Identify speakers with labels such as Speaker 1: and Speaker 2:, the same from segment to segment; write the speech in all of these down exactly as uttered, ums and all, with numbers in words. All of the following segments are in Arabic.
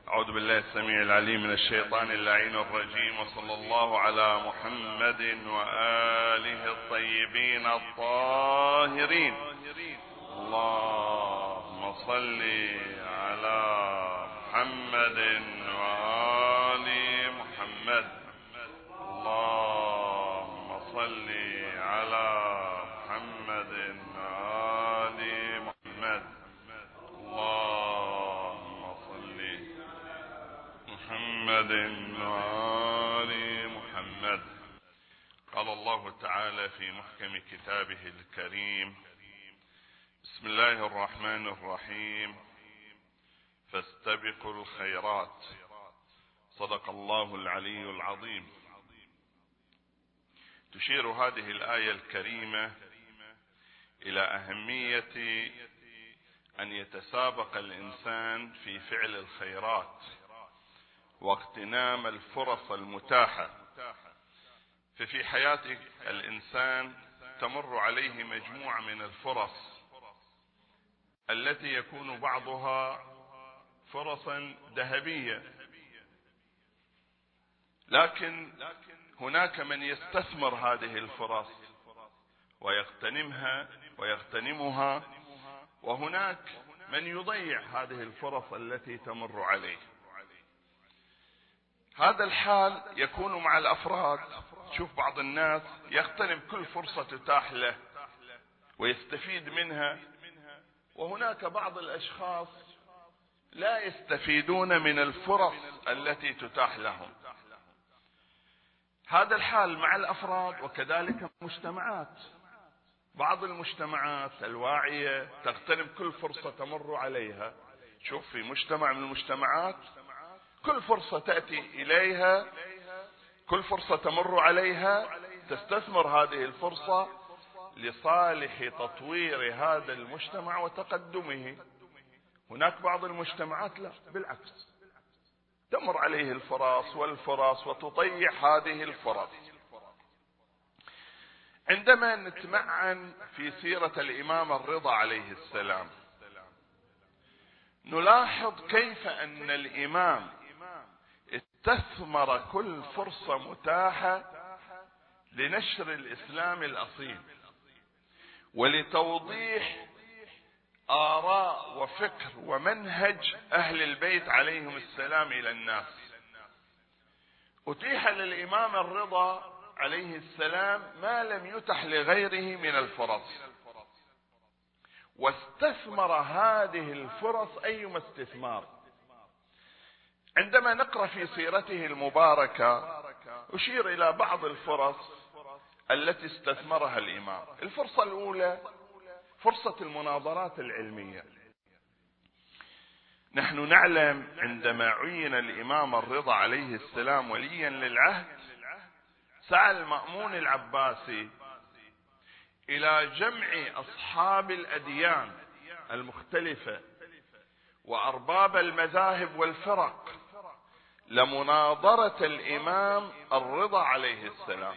Speaker 1: أعوذ بالله السميع العليم من الشيطان اللعين الرجيم، وصلى الله على محمد وآله الطيبين الطاهرين. اللهم صل على محمد وآل محمد. اللهم صل على محمد وآل محمد. اللهم صل محمد وآل محمد. قال الله تعالى في محكم كتابه الكريم: بسم الله الرحمن الرحيم، فاستبقوا الخيرات. صدق الله العلي العظيم. تشير هذه الآية الكريمة إلى أهمية أن يتسابق الإنسان في فعل الخيرات واغتنام الفرص المتاحة. ففي حياة الإنسان تمر عليه مجموعة من الفرص التي يكون بعضها فرصا ذهبية، لكن هناك من يستثمر هذه الفرص ويغتنمها ويغتنمها، وهناك من يضيع هذه الفرص التي تمر عليه. هذا الحال يكون مع الأفراد. شوف بعض الناس يغتنم كل فرصة تتاح له ويستفيد منها، وهناك بعض الأشخاص لا يستفيدون من الفرص التي تتاح لهم. هذا الحال مع الأفراد وكذلك المجتمعات. بعض المجتمعات الواعية تغتنم كل فرصة تمر عليها. شوف في مجتمع من المجتمعات كل فرصة تأتي إليها، كل فرصة تمر عليها تستثمر هذه الفرصة لصالح تطوير هذا المجتمع وتقدمه. هناك بعض المجتمعات لا، بالعكس، تمر عليه الفرص والفرص وتضيع هذه الفرص. عندما نتمعن في سيرة الإمام الرضا عليه السلام نلاحظ كيف أن الإمام استثمر كل فرصة متاحة لنشر الإسلام الأصيل ولتوضيح آراء وفكر ومنهج أهل البيت عليهم السلام إلى الناس. أتيح للإمام الرضا عليه السلام ما لم يتح لغيره من الفرص، واستثمر هذه الفرص أيما استثمار. عندما نقرأ في سيرته المباركة أشير إلى بعض الفرص التي استثمرها الإمام. الفرصة الأولى فرصة المناظرات العلمية. نحن نعلم عندما عين الإمام الرضا عليه السلام وليا للعهد سعى المأمون العباسي إلى جمع أصحاب الأديان المختلفة وأرباب المذاهب والفرق لمناظرة الإمام الرضا عليه السلام،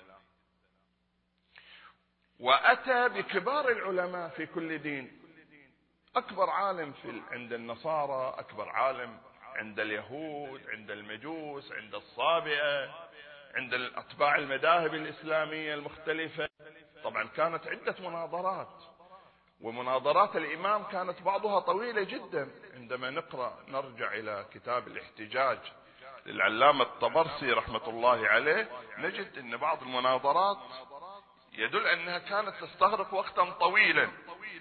Speaker 1: وأتى بكبار العلماء في كل دين. أكبر عالم في عند النصارى، أكبر عالم عند اليهود، عند المجوس، عند الصابئة، عند أتباع المذاهب الإسلامية المختلفة. طبعا كانت عدة مناظرات، ومناظرات الإمام كانت بعضها طويلة جدا. عندما نقرأ نرجع إلى كتاب الاحتجاج للعلامة الطبرسي رحمة الله عليه نجد أن بعض المناظرات يدل أنها كانت تستغرق وقتا طويلا.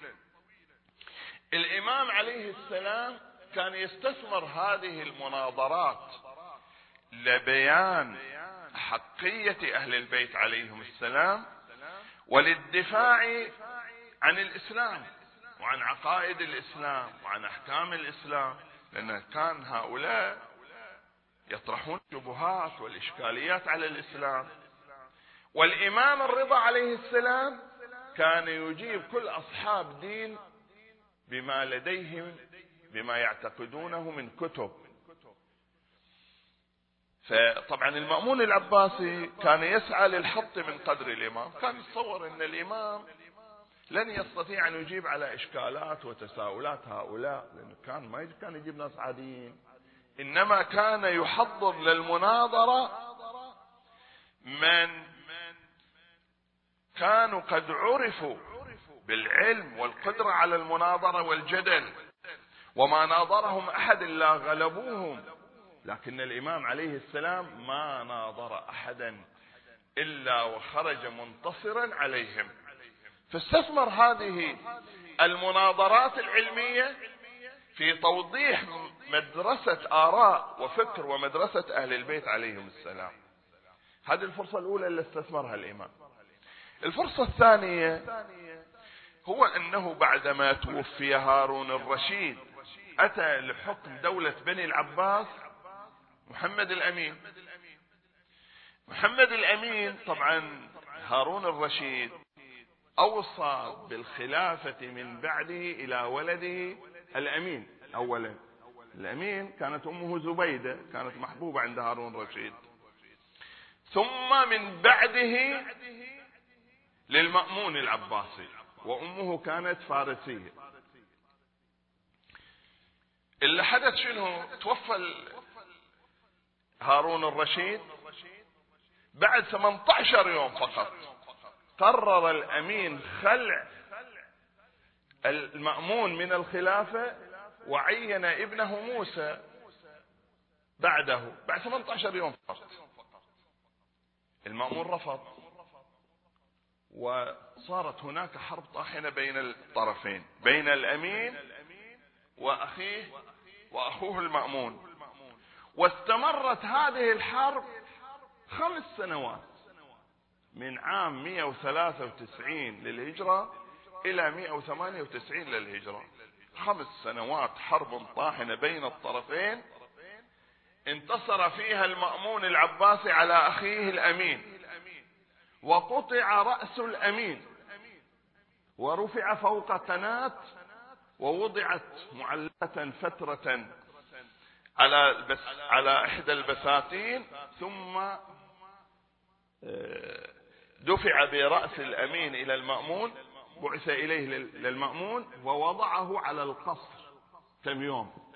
Speaker 1: الإمام عليه السلام كان يستثمر هذه المناظرات لبيان حقية أهل البيت عليهم السلام وللدفاع عن الإسلام وعن عقائد الإسلام وعن أحكام الإسلام، لأن كان هؤلاء يطرحون الشبهات والإشكاليات على الإسلام. والإمام الرضا عليه السلام كان يجيب كل أصحاب دين بما لديهم، بما يعتقدونه من كتب. فطبعا المأمون العباسي كان يسعى للحط من قدر الإمام. كان يتصور أن الإمام لن يستطيع أن يجيب على إشكالات وتساؤلات هؤلاء، لأنه كان ما كان يجيب ناس عاديين، إنما كان يحضر للمناظرة من كانوا قد عرفوا بالعلم والقدرة على المناظرة والجدل، وما ناظرهم أحد إلا غلبوهم. لكن الإمام عليه السلام ما ناظر أحدا إلا وخرج منتصرا عليهم. فاستثمر هذه المناظرات العلمية في توضيح مدرسة آراء وفكر ومدرسة أهل البيت عليهم السلام. هذه الفرصة الأولى اللي استثمرها الإمام. الفرصة الثانية هو أنه بعدما توفي هارون الرشيد أتى لحكم دولة بني العباس محمد الأمين. محمد الأمين طبعا هارون الرشيد أوصى بالخلافة من بعده إلى ولده الأمين. أولا الأمين كانت أمه زبيدة، كانت محبوبة عند هارون الرشيد، ثم من بعده للمأمون العباسي، وأمه كانت فارسية. اللي حدث شنو؟ توفى هارون الرشيد بعد ثمانية عشر يوم فقط قرر الأمين خلع المأمون من الخلافة وعين ابنه موسى بعده بعد ثمانية عشر يوم فقط. المأمون رفض، وصارت هناك حرب طاحنة بين الطرفين، بين الأمين وأخيه وأخوه المأمون. واستمرت هذه الحرب خمس سنوات، من عام مئة وثلاثة وتسعين للهجرة إلى مئة وثمانية وتسعين للهجرة. خمس سنوات حرب طاحنة بين الطرفين، انتصر فيها المأمون العباسي على أخيه الأمين، وقطع رأس الأمين ورفع فوق قناة، ووضعت معلقة فترة على البس على إحدى البساتين، ثم دفع برأس الأمين إلى المأمون، بعث إليه للمأمون ووضعه على القصر كم يوم.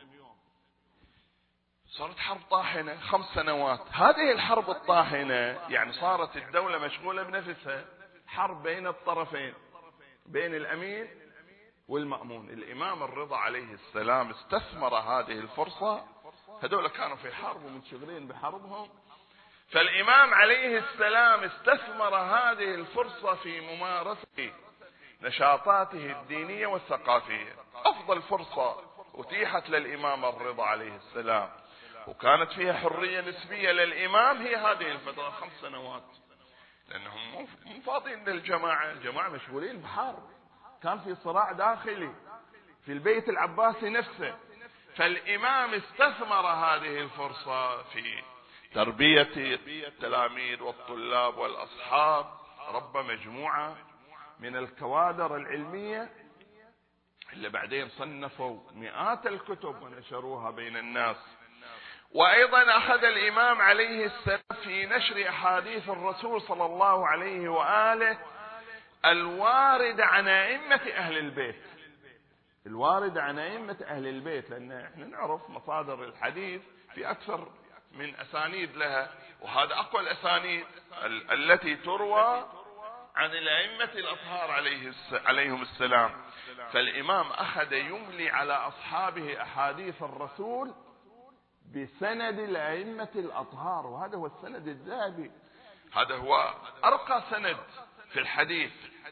Speaker 1: صارت حرب طاحنة خمس سنوات. هذه الحرب الطاحنة يعني صارت الدولة مشغولة بنفسها، حرب بين الطرفين، بين الأمين والمأمون. الإمام الرضا عليه السلام استثمر هذه الفرصة، هذول كانوا في حرب ومنشغلين بحربهم، فالإمام عليه السلام استثمر هذه الفرصة في ممارسة نشاطاته الدينية والثقافية. أفضل فرصة أتيحت للإمام الرضا عليه السلام وكانت فيها حرية نسبية للإمام هي هذه الفترة، خمس سنوات، لأنهم مو فاضيين للجماعة، الجماعة مشغولين بحرب، كان في صراع داخلي في البيت العباسي نفسه. فالإمام استثمر هذه الفرصة في تربية التلاميذ والطلاب والأصحاب، ربى مجموعة من الكوادر العلمية اللي بعدين صنفوا مئات الكتب ونشروها بين الناس. وأيضا أخذ الإمام عليه السلام في نشر أحاديث الرسول صلى الله عليه وآله الوارد عن أئمة أهل البيت، الوارد عن أئمة أهل البيت، لأن احنا نعرف مصادر الحديث في أكثر من أسانيد لها، وهذا أقوى الأسانيد التي تروى عن الأئمة الأطهار عليهم السلام. فالإمام أخذ يملي على أصحابه أحاديث الرسول بسند الأئمة الأطهار، وهذا هو السند الذهبي، هذا هو أرقى سند في الحديث.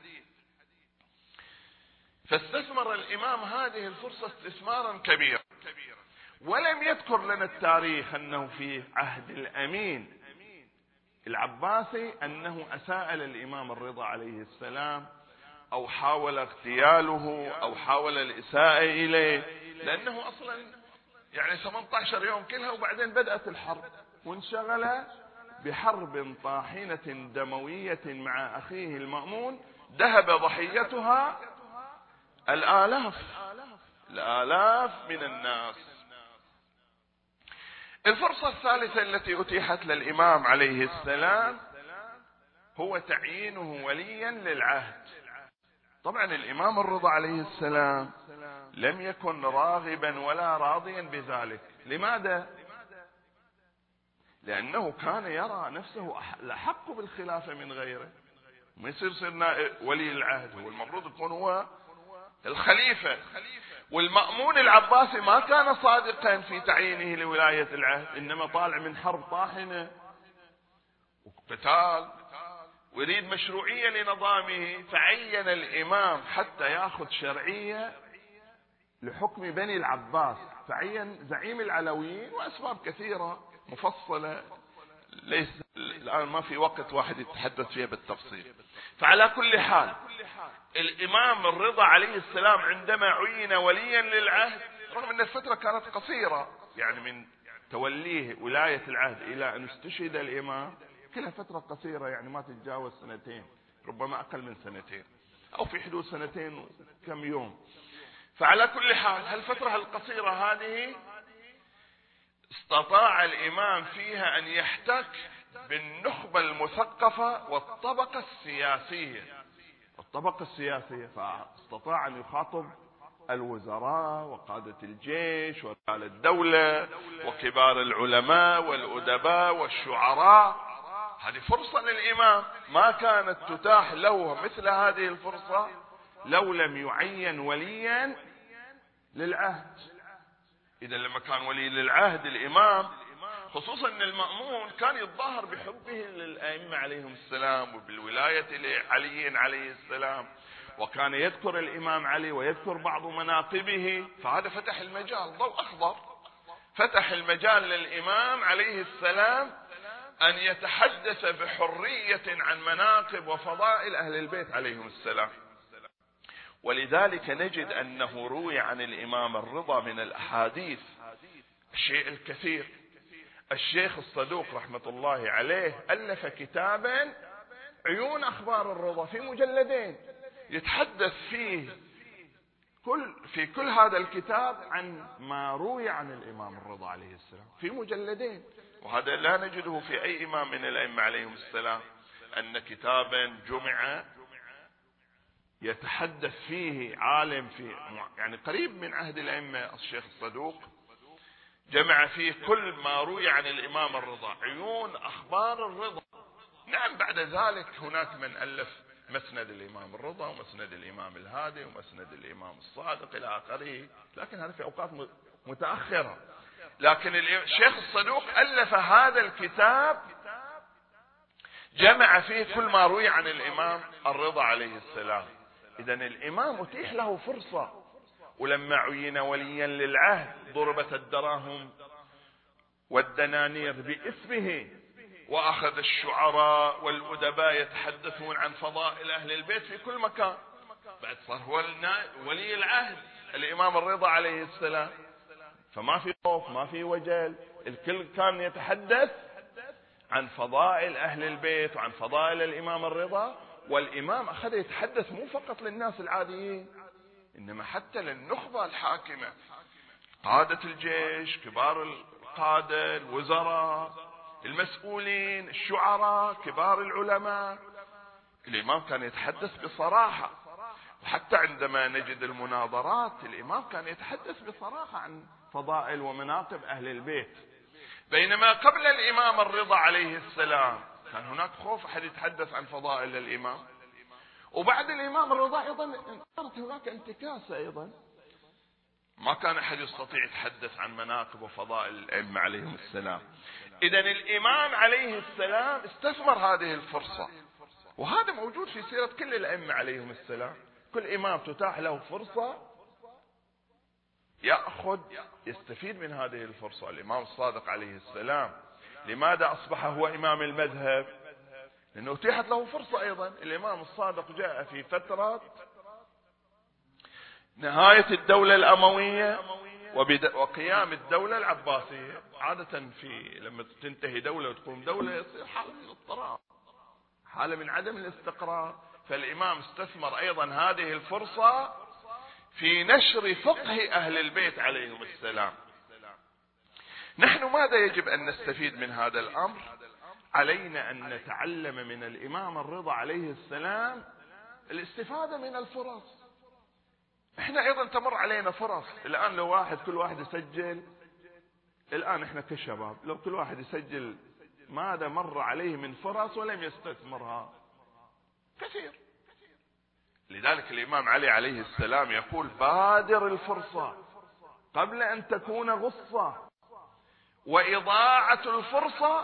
Speaker 1: فاستثمر الإمام هذه الفرصة استثمارا كبيرا. ولم يذكر لنا التاريخ أنه في عهد الأمين العباسي أنه أساء للإمام الرضا عليه السلام أو حاول اغتياله أو حاول الإساءة إليه، لأنه أصلا يعني ثمانية عشر يوم كلها وبعدين بدأت الحرب، وانشغل بحرب طاحنة دموية مع أخيه المأمون ذهب ضحيتها الآلاف الآلاف من الناس. الفرصة الثالثة التي أتيحت للإمام عليه السلام هو تعيينه وليا للعهد. طبعا الإمام الرضا عليه السلام لم يكن راغبا ولا راضيا بذلك. لماذا؟ لأنه كان يرى نفسه الأحق بالخلافة من غيره. ما يصير يصير ولي العهد، هو المفروض يكون هو الخليفة. والمأمون العباسي ما كان صادقا في تعيينه لولاية العهد، إنما طالع من حرب طاحنة وقتال ويريد مشروعية لنظامه، فعين الإمام حتى يأخذ شرعية لحكم بني العباس، فعين زعيم العلويين وأسباب كثيرة مفصلة ليس الآن ما في وقت واحد يتحدث فيها بالتفصيل. فعلى كل حال الإمام الرضا عليه السلام عندما عين وليا للعهد، رغم أن الفترة كانت قصيرة، يعني من توليه ولاية العهد إلى أن استشهد الإمام كلها فترة قصيرة، يعني ما تتجاوز سنتين، ربما أقل من سنتين أو في حدود سنتين كم يوم. فعلى كل حال هالفترة القصيرة هذه استطاع الإمام فيها أن يحتك بالنخبة المثقفة والطبقة السياسية. الطبقة السياسية فاستطاع أن يخاطب الوزراء وقادة الجيش ورجال الدولة وكبار العلماء والأدباء والشعراء. هذه فرصة للإمام ما كانت تتاح له مثل هذه الفرصة لو لم يعين وليا للعهد. إذا لما كان ولي للعهد الإمام، خصوصا أن المأمون كان يتظاهر بحبه للأئمة عليهم السلام وبالولاية لعلي عليه السلام، وكان يذكر الإمام علي ويذكر بعض مناقبه، فهذا فتح المجال، ضوء أخضر فتح المجال للإمام عليه السلام أن يتحدث بحرية عن مناقب وفضائل أهل البيت عليهم السلام. ولذلك نجد أنه روي عن الإمام الرضا من الأحاديث الشيء الكثير. الشيخ الصدوق رحمة الله عليه ألف كتابا عيون أخبار الرضا في مجلدين، يتحدث فيه كل في كل هذا الكتاب عن ما روي عن الإمام الرضا عليه السلام في مجلدين. وهذا لا نجده في أي إمام من الأئمة عليهم السلام، أن كتابا جمع يتحدث فيه عالم في يعني قريب من عهد الأئمة الشيخ الصدوق، جمع فيه كل ما روي عن الإمام الرضا، عيون أخبار الرضا. نعم بعد ذلك هناك من ألف مسند الإمام الرضا ومسند الإمام الهادي ومسند الإمام الصادق إلى آخره، لكن هذا في أوقات متأخرة. لكن الشيخ الصدوق ألف هذا الكتاب جمع فيه كل ما روي عن الإمام الرضا عليه السلام. إذن الإمام أتيح له فرصة، ولما عين وليا للعهد ضربت الدراهم والدنانير باسمه، وأخذ الشعراء والأدباء يتحدثون عن فضائل أهل البيت في كل مكان. بعد صار هو ولي العهد الإمام الرضا عليه السلام، فما في خوف ما في وجل، الكل كان يتحدث عن فضائل أهل البيت وعن فضائل الإمام الرضا. والإمام أخذ يتحدث مو فقط للناس العاديين، إنما حتى للنخبة الحاكمة، قادة الجيش، كبار القادة، الوزراء، المسؤولين، الشعراء، كبار العلماء. الإمام كان يتحدث بصراحة، وحتى عندما نجد المناظرات الإمام كان يتحدث بصراحة عن فضائل ومناقب أهل البيت. بينما قبل الإمام الرضا عليه السلام كان هناك خوف أحد يتحدث عن فضائل الإمام، وبعد الإمام الرضا أيضا صارت هناك انتكاسة أيضا، ما كان أحد يستطيع يتحدث عن مناقب وفضائل الأئمة عليهم السلام. إذن الإمام عليه السلام استثمر هذه الفرصة، وهذا موجود في سيرة كل الأئمة عليهم السلام. كل إمام تتاح له فرصة يأخذ يستفيد من هذه الفرصة. الإمام الصادق عليه السلام لماذا أصبح هو إمام المذهب؟ لأنه أتيحت له فرصة أيضا. الإمام الصادق جاء في فترة نهاية الدولة الأموية وقيام الدولة العباسية. عادة في لما تنتهي دولة وتقوم دولة يصير حالة من الاضطراب، حالة من عدم الاستقرار. فالإمام استثمر أيضا هذه الفرصة في نشر فقه أهل البيت عليهم السلام. نحن ماذا يجب أن نستفيد من هذا الأمر؟ علينا أن نتعلم من الإمام الرضا عليه السلام الاستفادة من الفرص. احنا أيضا تمر علينا فرص الآن، لو واحد كل واحد يسجل الآن احنا كشباب لو كل واحد يسجل ماذا مر عليه من فرص ولم يستثمرها كثير. لذلك الإمام علي عليه السلام يقول بادر الفرصة قبل أن تكون غصة، وإضاعة الفرصة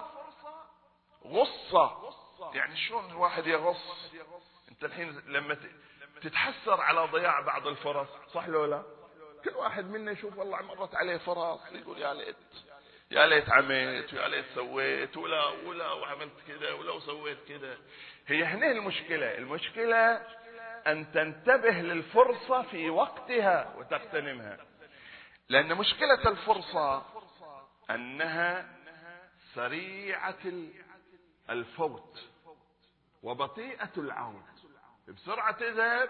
Speaker 1: غصة. يعني شلون الواحد يغص؟ انت الحين لما تتحسر على ضياع بعض الفرص، صح لو لا؟ كل واحد منا يشوف والله مرت عليه فرص يقول يا ليت يا ليت عملت ويا ليت سويت ولا ولا وعملت كذا ولو سويت كذا. هي هنا المشكلة، المشكلة أن تنتبه للفرصة في وقتها وتغتنمها. لأن مشكلة الفرصة أنها سريعة الفوت وبطيئة العود، بسرعة تذهب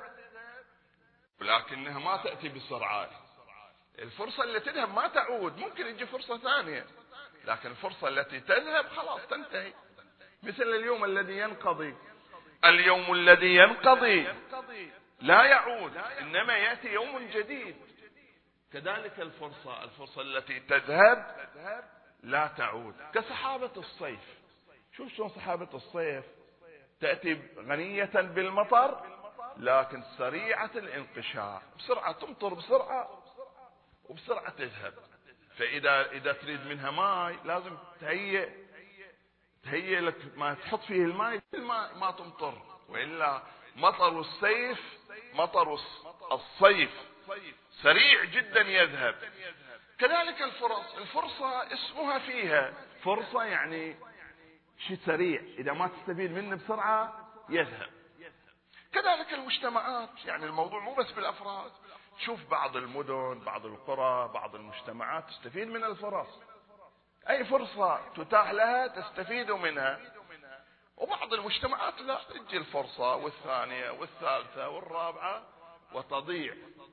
Speaker 1: ولكنها ما تأتي بسرعة. الفرصة اللي تذهب ما تعود، ممكن يجي فرصة ثانية، لكن الفرصة التي تذهب خلاص تنتهي. مثل اليوم الذي ينقضي، اليوم الذي ينقضي لا يعود إنما يأتي يوم جديد. كذلك الفرصة، الفرصة التي تذهب لا تعود. كسحابة الصيف، شوف شلون سحابة الصيف تأتي غنية بالمطر لكن سريعة الانقشاع، بسرعة تمطر بسرعة وبسرعة تذهب. فإذا إذا تريد منها ماء لازم تهيئ تهيئ لك ما تحط فيه الماء ما, ما تمطر، وإلا مطر الصيف مطر الصيف سريع جدا يذهب. كذلك الفرص، الفرصة اسمها فيها فرصة، يعني شيء سريع إذا ما تستفيد منه بسرعة يذهب. كذلك المجتمعات، يعني الموضوع مو بس بالأفراد. شوف بعض المدن، بعض القرى، بعض المجتمعات تستفيد من الفرص، أي فرصة تتاح لها تستفيد منها. وبعض المجتمعات لا، تجي الفرصة والثانية والثالثة والرابعة وتضيع.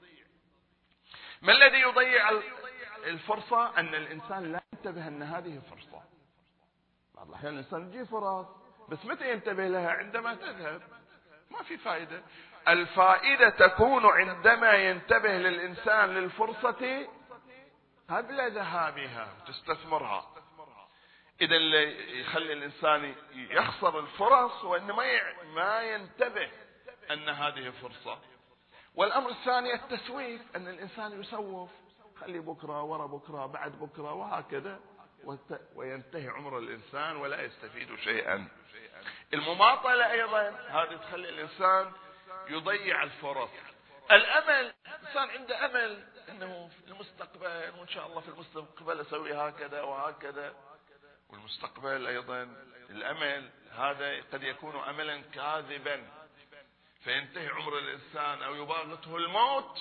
Speaker 1: ما الذي يضيع الفرصة؟ أن الإنسان لا ينتبه أن هذه فرصة. بعض الأحيان الإنسان يجي فرص بس متى ينتبه لها؟ عندما تذهب، ما في فائدة. الفائدة تكون عندما ينتبه للإنسان للفرصة قبل ذهابها وتستثمرها. إذا اللي يخلي الإنسان يخسر الفرص وأنه ما ينتبه أن هذه فرصة. والأمر الثاني التسويف، أن الإنسان يسوف، خلي بكرة ورا بكرة بعد بكرة وهكذا، وينتهي عمر الإنسان ولا يستفيد شيئا. المماطلة أيضا هذه تخلي الإنسان يضيع الفرص. الأمل، الإنسان عنده أمل أنه في المستقبل وإن شاء الله في المستقبل أسوي هكذا وهكذا. والمستقبل أيضا الأمل هذا قد يكون أملا كاذبا فينتهي عمر الإنسان أو يباغته الموت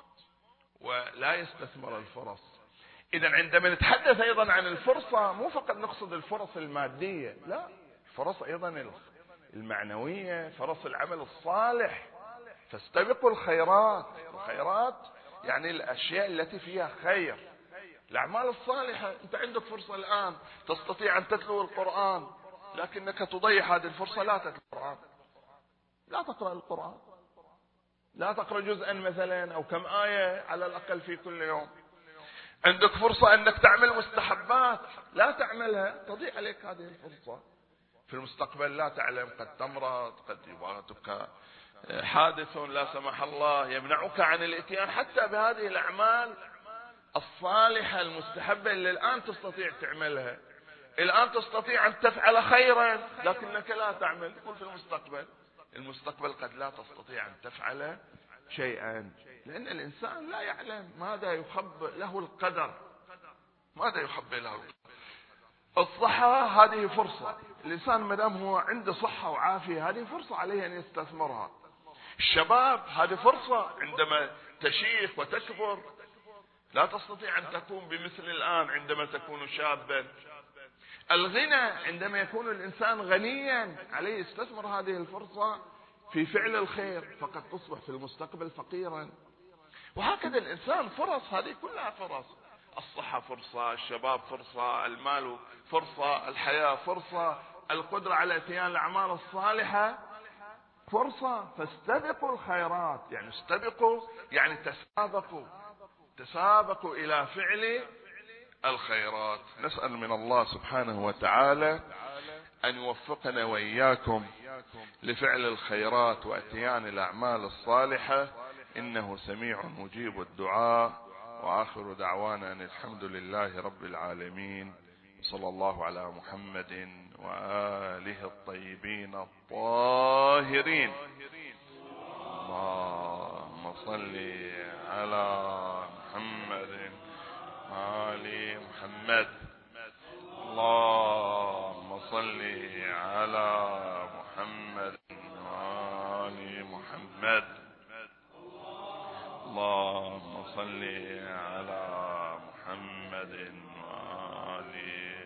Speaker 1: ولا يستثمر الفرص. إذا عندما نتحدث أيضا عن الفرصة مو فقط نقصد الفرص المادية، لا، فرص أيضا المعنوية، فرص العمل الصالح. فاستبقوا الخيرات، الخيرات يعني الأشياء التي فيها خير، الأعمال الصالحة. أنت عندك فرصة الآن تستطيع أن تتلو القرآن، لكنك تضيع هذه الفرصة، لا تتلو القرآن، لا تقرأ القرآن، لا تقرأ جزءا مثلا أو كم آية على الأقل في كل يوم. عندك فرصة أنك تعمل مستحبات، لا تعملها، تضيع عليك هذه الفرصة. في المستقبل لا تعلم، قد تمرض، قد يباغتك حادث لا سمح الله يمنعك عن الاتيان حتى بهذه الأعمال الصالحة المستحبة اللي الآن تستطيع تعملها. الآن تستطيع أن تفعل خيرا لكنك لا تعمل، يقول في المستقبل. المستقبل قد لا تستطيع أن تفعل شيئا، لأن الإنسان لا يعلم ماذا يخبئ له القدر، ماذا يخبئ له القدر. الصحة هذه فرصة، الإنسان مدام هو عنده صحة وعافية هذه فرصة عليه أن يستثمرها. الشباب هذه فرصة، عندما تشيخ وتكبر لا تستطيع أن تكون بمثل الآن عندما تكون شابا. الغنى، عندما يكون الإنسان غنيا عليه يستثمر هذه الفرصة في فعل الخير، فقد تصبح في المستقبل فقيرا. وهكذا الإنسان فرص، هذه كلها فرص. الصحة فرصة، الشباب فرصة، المال فرصة، الحياة فرصة، القدرة على اتيان الأعمال الصالحة فرصة. فاستبقوا الخيرات، يعني استبقوا يعني تسابقوا، تسابقوا إلى فعل الخيرات. نسأل من الله سبحانه وتعالى أن يوفقنا وإياكم لفعل الخيرات وأتيان الأعمال الصالحة، إنه سميع مجيب الدعاء. وآخر دعوانا أن الحمد لله رب العالمين، صلى الله على محمد وآله الطيبين الطاهرين. اللهم صل على محمد وآل محمد. اللهم صل على محمد وآل محمد. اللهم صل على محمد وآل